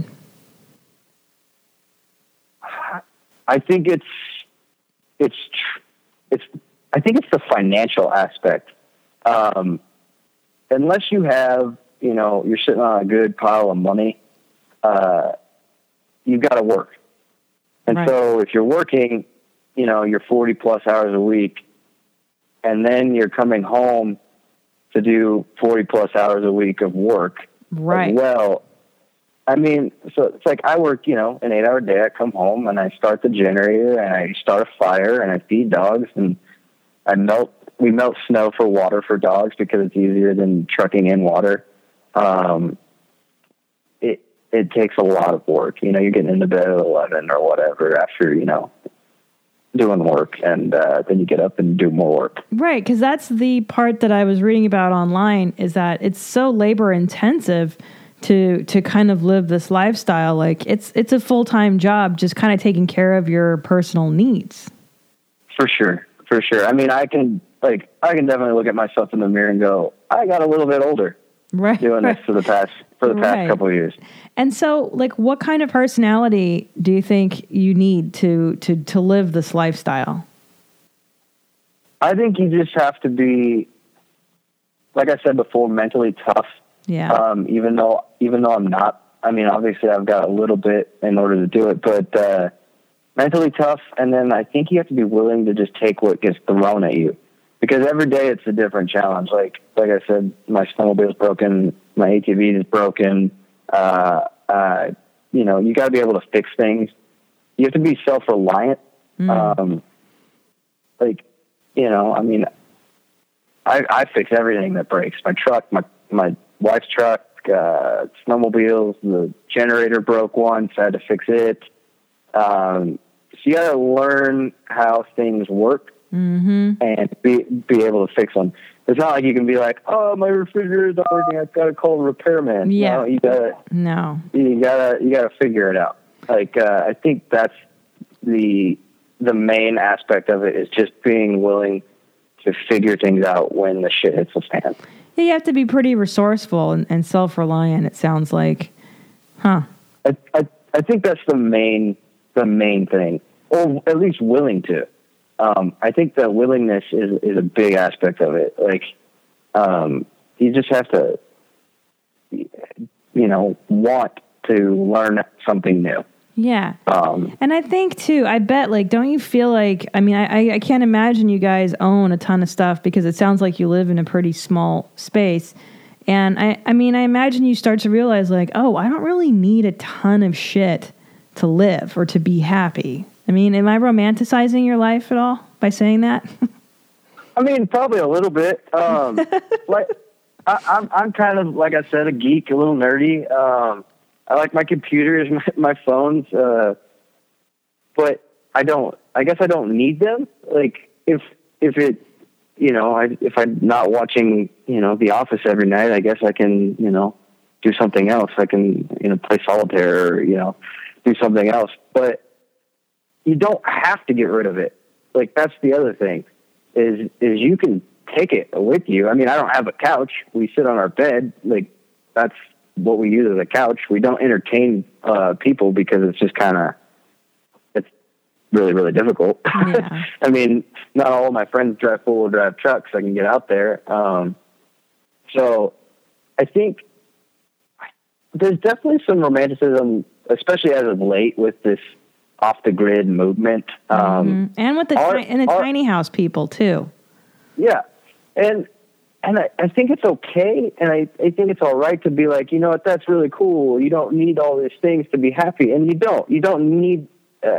E: I think it's the financial aspect. Unless you have, you're sitting on a good pile of money, you've got to work. And
D: right.
E: So if you're working, you're 40 plus hours a week, and then you're coming home to do 40 plus hours a week of work.
D: Right.
E: Well, I mean, so it's like I work, an 8-hour day. I come home and I start the generator and I start a fire and I feed dogs and we melt snow for water for dogs because it's easier than trucking in water. It takes a lot of work. You're getting into bed at 11 or whatever after, doing work, and then you get up and do more work.
D: Right, because that's the part that I was reading about online, is that it's so labor intensive to kind of live this lifestyle. Like it's a full-time job, just kind of taking care of your personal needs. For sure.
E: I mean, I can definitely look at myself in the mirror and go, I got a little bit older.
D: Right.
E: Doing this for the past couple of years.
D: And so, like, what kind of personality do you think you need to live this lifestyle?
E: I think you just have to be, like I said before, mentally tough.
D: Yeah.
E: Even though I'm not. I mean, obviously, I've got a little bit in order to do it, but mentally tough. And then I think you have to be willing to just take what gets thrown at you. Because every day it's a different challenge. Like I said, my snowmobile is broken, my ATV is broken. You got to be able to fix things. You have to be self-reliant. I mean, I fix everything that breaks. My truck, my wife's truck, snowmobiles. The generator broke once. I had to fix it. So you got to learn how things work. Mm-hmm. And be able to fix them. It's not like you can be like, oh, my refrigerator's not working, I've got to call a repairman.
D: Yeah.
E: You gotta figure it out. Like I think that's the main aspect of it, is just being willing to figure things out when the shit hits the fan.
D: Yeah, you have to be pretty resourceful and self-reliant, it sounds like. Huh.
E: I think that's the main thing, or at least willing to. I think the willingness is a big aspect of it. Like, you just have to, want to learn something new.
D: Yeah. And I think too, I bet, like, don't you feel like, I mean, I can't imagine you guys own a ton of stuff, because it sounds like you live in a pretty small space. And I mean, I imagine you start to realize, like, oh, I don't really need a ton of shit to live or to be happy. I mean, am I romanticizing your life at all by saying that?
E: I mean, probably a little bit. Like, I'm kind of, like I said, a geek, a little nerdy. I like my computers, my phones, but I guess I don't need them. Like, if I'm not watching, The Office every night, I guess I can, do something else. I can, play solitaire or, do something else. But you don't have to get rid of it. Like, that's the other thing, is you can take it with you. I mean, I don't have a couch. We sit on our bed. Like, that's what we use as a couch. We don't entertain people because it's just it's really, really difficult. Yeah. I mean, not all of my friends drive four-wheel drive trucks. I can get out there. So I think there's definitely some romanticism, especially as of late, with this off the grid movement.
D: And with the tiny house people too.
E: Yeah. And I think it's okay, and I think it's all right to be like, you know what, that's really cool. You don't need all these things to be happy, and you don't. You don't need.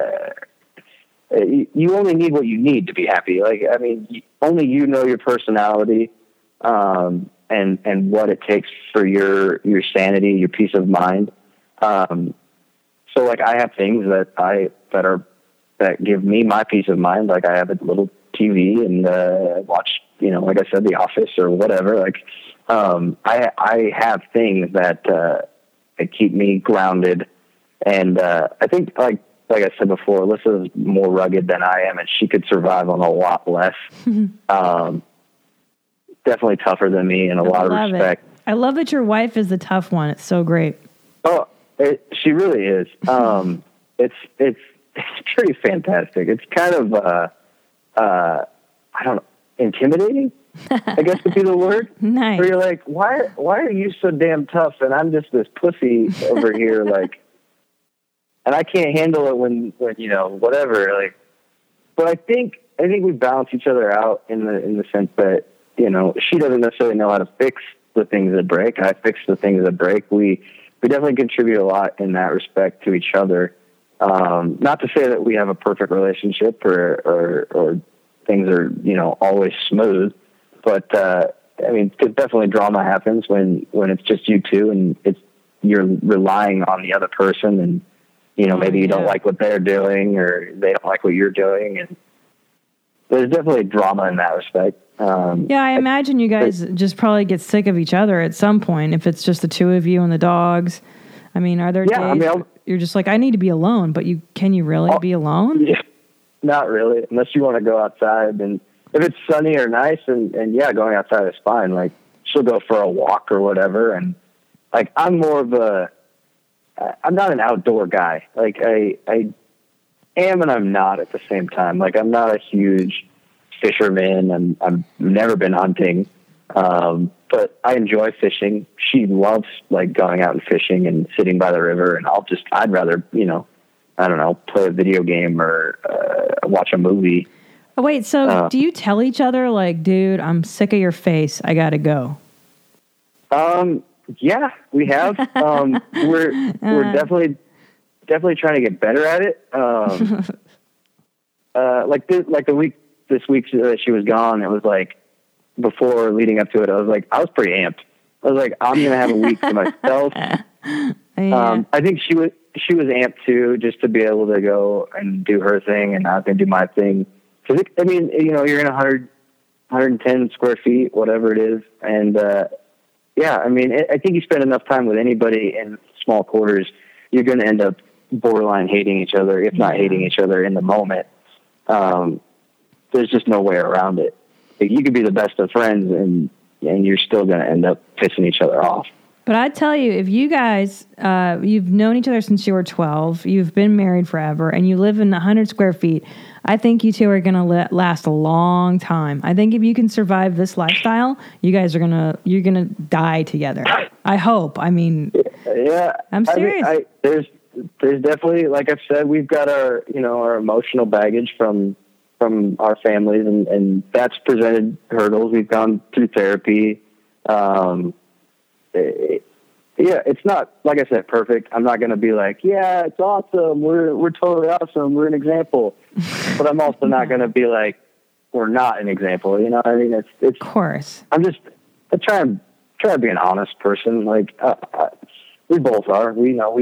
E: You only need what you need to be happy. Like, I mean, only you know your personality, and what it takes for your sanity, your peace of mind. So like, I have things that give me my peace of mind. Like, I have a little TV and watch, you know, like I said, The Office or whatever. Like, I have things that keep me grounded, and I think like I said before, Alyssa's more rugged than I am, and she could survive on a lot less. Definitely tougher than me in a lot of respect.
D: I love that your wife is the tough one. It's so great.
E: Oh, she really is. It's pretty fantastic. It's kind of I don't know, intimidating, I guess would be the word.
D: Nice.
E: Where you're like, why are you so damn tough, and I'm just this pussy over here, like, and I can't handle it when you know, whatever. Like, but I think we balance each other out in the sense that, you know, she doesn't necessarily know how to fix the things that break. I fix the things that break. We definitely contribute a lot in that respect to each other. Not to say that we have a perfect relationship or things are, you know, always smooth, but I mean, definitely drama happens when it's just you two, and you're relying on the other person, and, you know, maybe you don't like what they're doing, or they don't like what you're doing, and there's definitely drama in that respect.
D: Yeah, I imagine you guys just probably get sick of each other at some point if it's just the two of you and the dogs. I mean, are there days you're just like, I need to be alone, but can you really be alone?
E: Yeah, not really, unless you want to go outside. And if it's sunny or nice, and yeah, going outside is fine. Like, she'll go for a walk or whatever. And like, I'm not an outdoor guy. Like, I am and I'm not at the same time. Like, I'm not a huge fisherman, and I've never been hunting. But I enjoy fishing. She loves like going out and fishing and sitting by the river, and I'd rather, you know, I don't know, play a video game or watch a movie.
D: Oh, wait, so do you tell each other like, dude, I'm sick of your face, I gotta go?
E: Yeah, we have. We're definitely trying to get better at it. This week she was gone, it was like, before leading up to it, I was pretty amped. I was like, I'm going to have a week to myself. Yeah. I think she was amped too, just to be able to go and do her thing, and I can do my thing. Cause I mean, you know, you're in 110 square feet, whatever it is. And, yeah, I mean, I think you spend enough time with anybody in small quarters, you're going to end up borderline hating each other, if not hating each other in the moment. There's just no way around it. Like, you could be the best of friends, and you're still going to end up pissing each other off.
D: But I tell you, if you guys, you've known each other since you were 12, you've been married forever, and you live in 100 square feet, I think you two are going to last a long time. I think if you can survive this lifestyle, you guys are you're gonna die together. I hope. I mean,
E: yeah,
D: I'm serious.
E: I mean, there's definitely, like I've said, we've got our emotional baggage from our families, and that's presented hurdles. We've gone through therapy. Yeah, it's not, like I said, perfect. I'm not going to be like, yeah, it's awesome. We're totally awesome. We're an example. But I'm also not going to be like, we're not an example. You know what I mean? It's
D: of course.
E: I try to be an honest person. Like, we both are. We know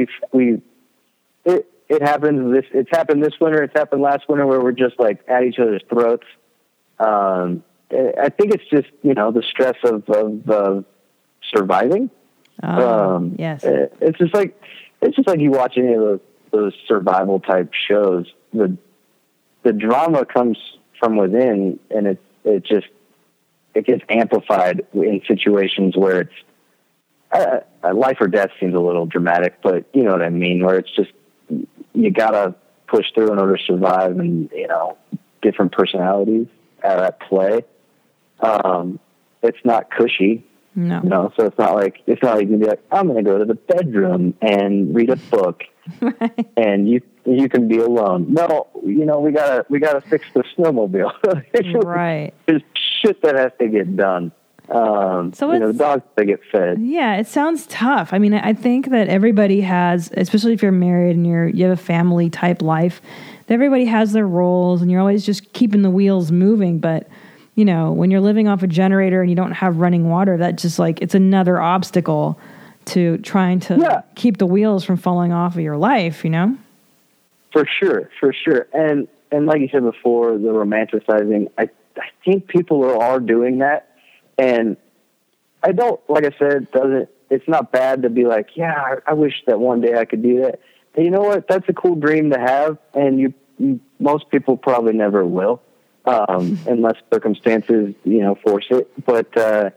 E: it happens. It's happened this winter. It's happened last winter, where we're just like at each other's throats. I think it's just, the stress of surviving.
D: Yes.
E: It's just like you watch any of those survival type shows. The drama comes from within, and it gets amplified in situations where it's life or death seems a little dramatic, but you know what I mean, where it's just, you gotta push through in order to survive, and different personalities are at play. It's not cushy.
D: No.
E: So it's not like you can be like, I'm going to go to the bedroom and read a book,
D: right.
E: And you can be alone. No, we gotta fix the snowmobile.
D: Right.
E: There's shit that has to get done.
D: So
E: the dogs, they get fed.
D: Yeah, it sounds tough. I mean, I think that everybody has, especially if you're married and you have a family type life, that everybody has their roles and you're always just keeping the wheels moving. But, when you're living off a generator and you don't have running water, that just it's another obstacle to trying to keep the wheels from falling off of your life,
E: For sure. And like you said before, the romanticizing, I think people are doing that. And I don't, like I said, it's not bad to be like, yeah, I wish that one day I could do that. And you know what? That's a cool dream to have. And most people probably never will, unless circumstances, force it. But,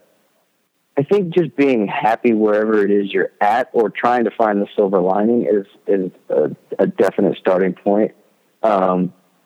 E: I think just being happy wherever it is you're at or trying to find the silver lining is a definite starting point. I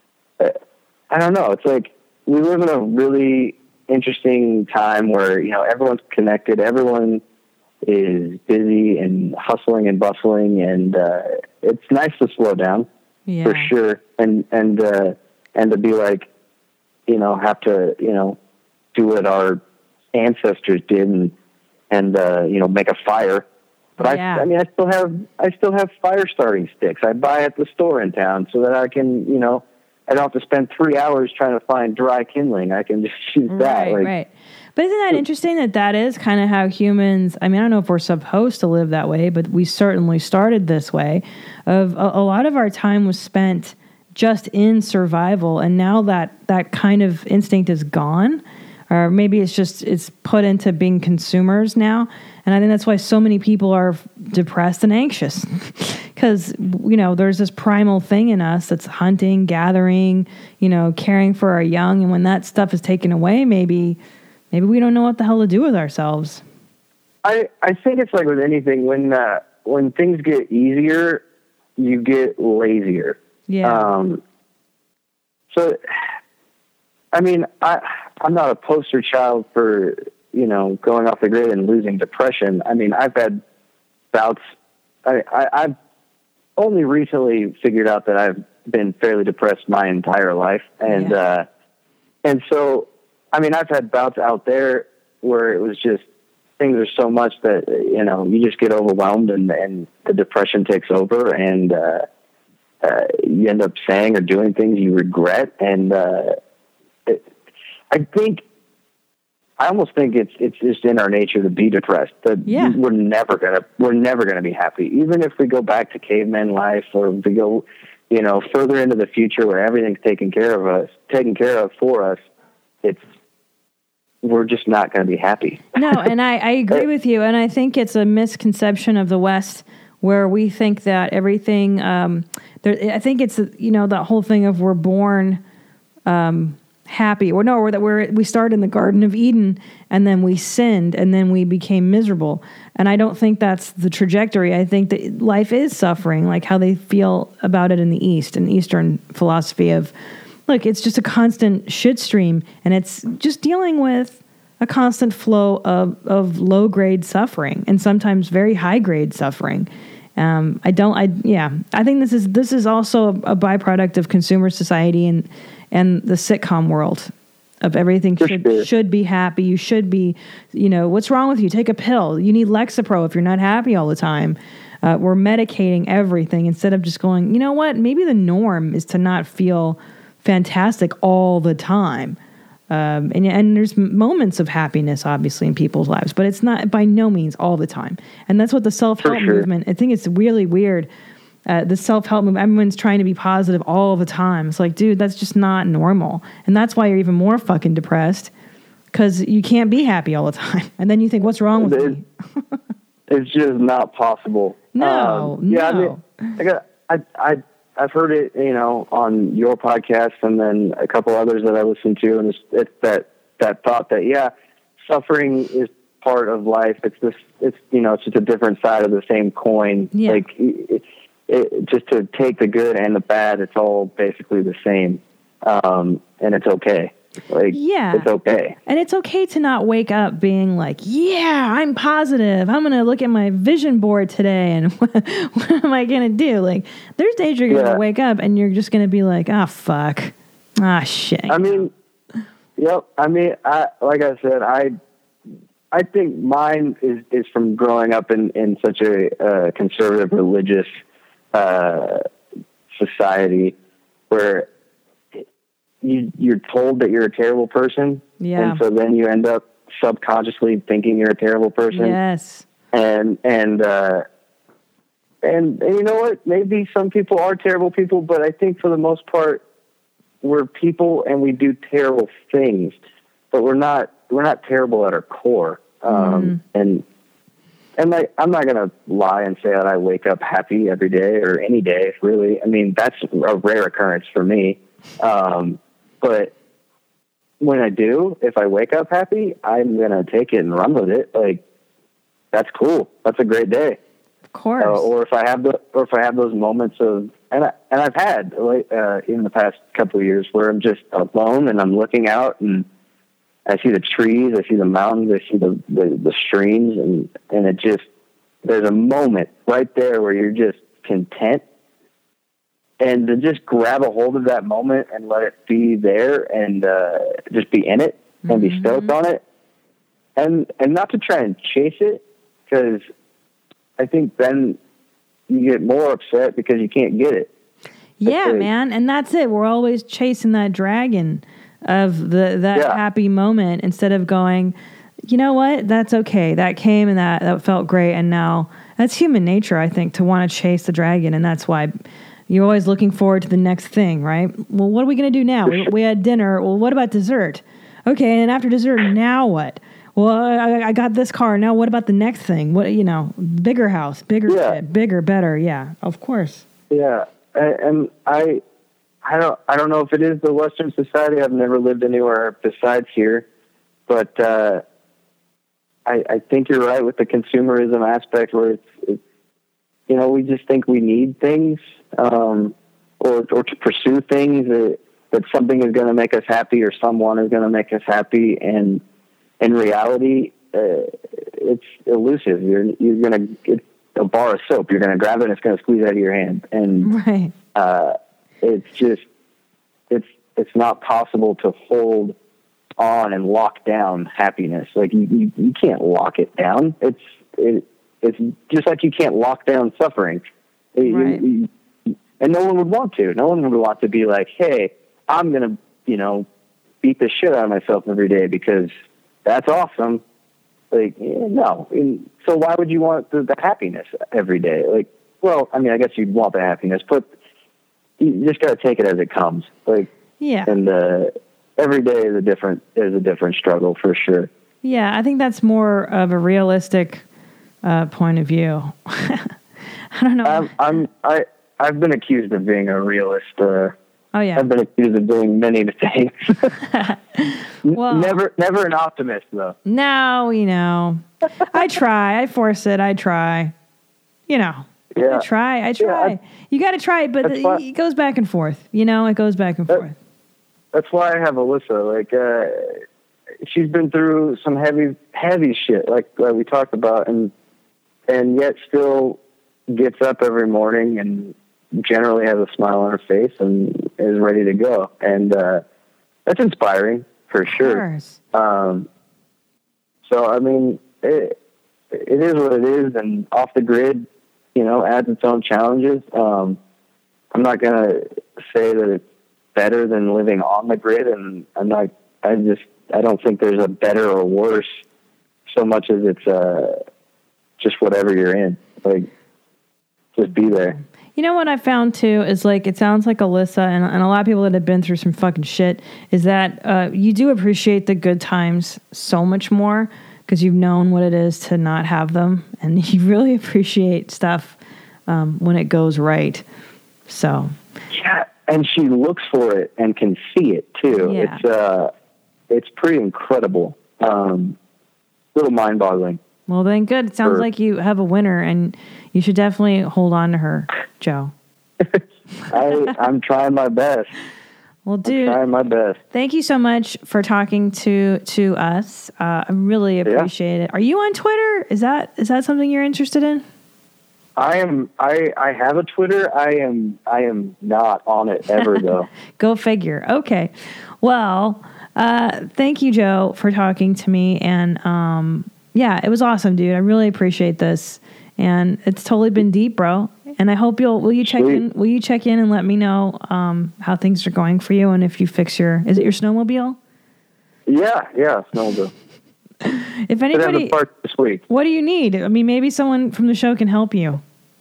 E: don't know. It's like we live in a really interesting time where, everyone's connected. Everyone is busy and hustling and bustling. And it's nice to slow down for sure. And to be like, have to, do what our ancestors did and make a fire. But I still have fire starting sticks. I buy at the store in town so that I can, I don't have to spend 3 hours trying to find dry kindling. I can just use that.
D: Right. But isn't that interesting that is kind of how humans, I don't know if we're supposed to live that way, but we certainly started this way. Of a lot of our time was spent just in survival. And now that kind of instinct is gone. Or maybe it's put into being consumers now. And I think that's why so many people are depressed and anxious. Because, there's this primal thing in us that's hunting, gathering, caring for our young. And when that stuff is taken away, maybe we don't know what the hell to do with ourselves.
E: I think it's like with anything. When things get easier, you get lazier.
D: Yeah.
E: So... I'm not a poster child for, going off the grid and losing depression. I've had bouts. I've only recently figured out that I've been fairly depressed my entire life. And so, I've had bouts out there where it was just, things are so much that, you just get overwhelmed and the depression takes over and you end up saying or doing things you regret. And, I almost think it's just in our nature to be depressed. We're never gonna be happy, even if we go back to caveman life or if we go, further into the future where everything's taken care of for us. We're just not going to be happy.
D: No, and I agree with you, and I think it's a misconception of the West where we think that everything. I think it's that whole thing of we're born. Happy or no, or that we started in the Garden of Eden and then we sinned and then we became miserable. And I don't think that's the trajectory. I think that life is suffering, like how they feel about it in the East and Eastern philosophy of, look, it's just a constant shit stream and it's just dealing with a constant flow of low grade suffering and sometimes very high grade suffering. I think this is also a byproduct of consumer society and the sitcom world of everything should be happy. You should be, what's wrong with you? Take a pill. You need Lexapro if you're not happy all the time. We're medicating everything instead of just going, you know what? Maybe the norm is to not feel fantastic all the time. And there's moments of happiness, obviously, in people's lives, but it's not by no means all the time. And that's what the self-help movement, I think it's really weird. The self-help movement, everyone's trying to be positive all the time. It's like, dude, that's just not normal. And that's why you're even more fucking depressed because you can't be happy all the time. And then you think, what's wrong with me?
E: It's just not possible.
D: No.
E: I've heard it, on your podcast and then a couple others that I listen to. And it's that thought that, suffering is part of life. It's just a different side of the same coin.
D: Yeah.
E: Like, just to take the good and the bad, it's all basically the same. And it's okay. It's okay.
D: And it's okay to not wake up being like, I'm positive. I'm going to look at my vision board today and what am I going to do? Like, there's days you're going to wake up and you're just going to be like, fuck. Shit.
E: Yep. Like I said, I think mine is from growing up in such a conservative religious society where you're told that you're a terrible person.
D: Yeah.
E: And so then you end up subconsciously thinking you're a terrible person.
D: Yes.
E: And you know what? Maybe some people are terrible people, but I think for the most part, we're people and we do terrible things, but we're not terrible at our core. And like, I'm not going to lie and say that I wake up happy every day or any day, really. I mean, that's a rare occurrence for me. But when I do, if I wake up happy, I'm going to take it and run with it. Like, that's cool. That's a great day.
D: Of course.
E: Or if I have those moments of, and I've had like, in the past couple of years where I'm just alone and I'm looking out and I see the trees, I see the mountains, I see the streams, and it just, there's a moment right there where you're just content. And to just grab a hold of that moment and let it be there and just be in it and be stoked on it. And not to try and chase it, because I think then you get more upset because you can't get it.
D: Yeah, man. And that's it. We're always chasing that dragon of that happy moment instead of going, you know what? That's okay. That came and that felt great. And now that's human nature, I think, to want to chase the dragon. And that's why you're always looking forward to the next thing, right? Well, what are we going to do now? We had dinner. Well, what about dessert? Okay. And after dessert, now what? Well, I got this car. Now what about the next thing? What, bigger house, bigger shit, bigger, better. Yeah, of course.
E: Yeah. And I don't know if it is the Western society. I've never lived anywhere besides here, but I think you're right with the consumerism aspect where it's we just think we need things, or to pursue things that something is going to make us happy or someone is going to make us happy. And in reality, it's elusive. You're going to get a bar of soap. You're going to grab it and it's going to squeeze out of your hand. And
D: right.
E: It's just, it's not possible to hold on and lock down happiness. Like you can't lock it down. It's just like you can't lock down suffering.
D: Right.
E: And no one would want to. No one would want to be like, hey, I'm going to, beat the shit out of myself every day because that's awesome. Like, no. And so why would you want the happiness every day? Like, well, I mean, I guess you'd want the happiness, but you just got to take it as it comes. Like,
D: yeah.
E: And every day is a different struggle for sure.
D: Yeah, I think that's more of a realistic point of view. I don't know.
E: I've been accused of being a realist.
D: Oh yeah.
E: I've been accused of doing many things.
D: Well,
E: never an optimist though.
D: No, I try. I force it. I try.
E: Yeah.
D: I try. Yeah, you got to try it, but it goes back and forth. It goes back and forth.
E: That's why I have Alyssa. Like, she's been through some heavy shit, like we talked about, and yet still gets up every morning and generally has a smile on her face and is ready to go. And that's inspiring for sure. So, I mean, it is what it is, and off the grid, adds its own challenges. I'm not going to say that it's better than living on the grid, and I don't think there's a better or worse so much as it's just whatever you're in. Like, just be there.
D: You know what I found too is like, it sounds like Alyssa and a lot of people that have been through some fucking shit is that you do appreciate the good times so much more because you've known what it is to not have them, and you really appreciate stuff when it goes right. So
E: yeah, and she looks for it and can see it too. Yeah. It's pretty incredible. Little mind-boggling.
D: Well, then good. It sounds like you have a winner, and you should definitely hold on to her, Joe.
E: I'm trying my best.
D: Well, dude,
E: I'm trying my best.
D: Thank you so much for talking to us. I really appreciate it. Are you on Twitter? Is that something you're interested in?
E: I am. I have a Twitter. I am not on it ever though.
D: Go figure. Okay. Well, thank you, Joe, for talking to me, and yeah, it was awesome, dude. I really appreciate this. And it's totally been deep, bro. And I hope will you check in and let me know how things are going for you and if you fix is it your snowmobile?
E: Yeah, snowmobile.
D: If anybody,
E: this week.
D: What do you need? I mean, maybe someone from the show can help you.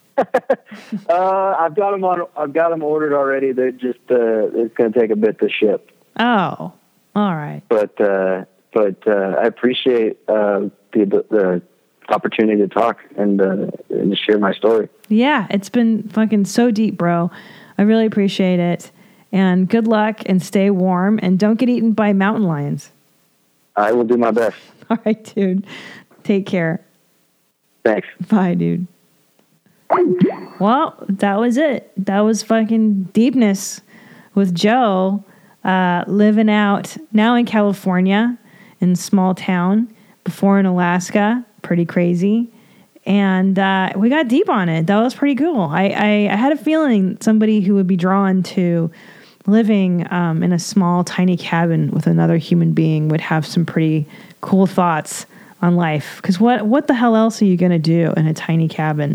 E: I've got them ordered already. They're just it's going to take a bit to ship.
D: Oh, all right.
E: But I appreciate the opportunity to talk and to share my story.
D: Yeah, it's been fucking so deep, bro. I really appreciate it. And good luck and stay warm and don't get eaten by mountain lions.
E: I will do my best.
D: All right, dude. Take care.
E: Thanks.
D: Bye, dude. Well, that was it. That was fucking deepness with Joe, living out now in California in a small town, before in Alaska. Pretty crazy. And we got deep on it. That was pretty cool. I had a feeling somebody who would be drawn to living in a small, tiny cabin with another human being would have some pretty cool thoughts on life. Because what the hell else are you going to do in a tiny cabin?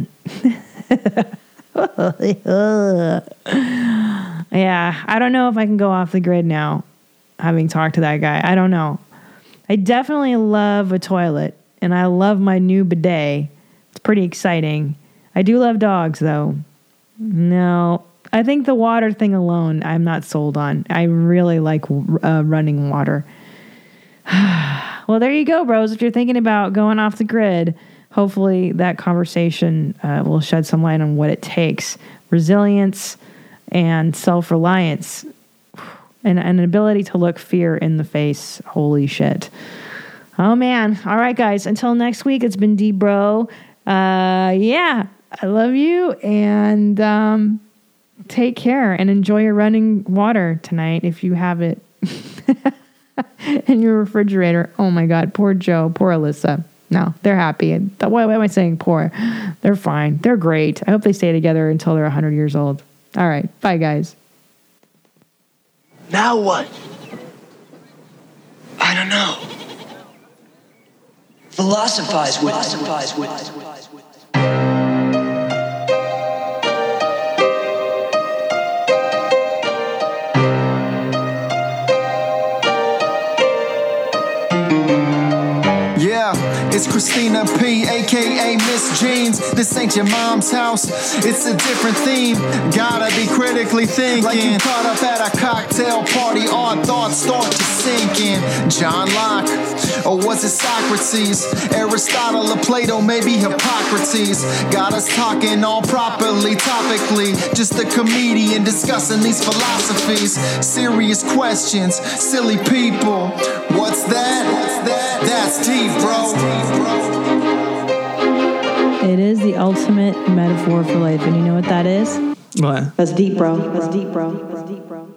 D: Yeah, I don't know if I can go off the grid now, having talked to that guy. I don't know. I definitely love a toilet, and I love my new bidet. It's pretty exciting. I do love dogs, though. No, I think the water thing alone, I'm not sold on. I really like running water. Well, there you go, bros. If you're thinking about going off the grid, hopefully that conversation will shed some light on what it takes. Resilience and self-reliance and an ability to look fear in the face. Holy shit. Oh, man. All right, guys. Until next week, it's been D-Bro. Yeah, I love you. And take care and enjoy your running water tonight if you have it in your refrigerator. Oh, my God. Poor Joe. Poor Alyssa. No, they're happy. Why am I saying poor? They're fine. They're great. I hope they stay together until they're 100 years old. All right. Bye, guys.
A: Now what? I don't know. Philosophize with it.
F: It's Christina P, aka Miss Jeans. This ain't your mom's house, it's a different theme. Gotta be critically thinking. Like you caught up at a cocktail party, odd thoughts start to sink in. John Locke, or was it Socrates? Aristotle or Plato, maybe Hippocrates. Got us talking all properly, topically. Just a comedian discussing these philosophies. Serious questions, silly people. What's that? That's deep, bro.
D: It is the ultimate metaphor for life. And you know what that is?
G: What?
D: That's deep, bro. That's deep, bro. That's deep, bro.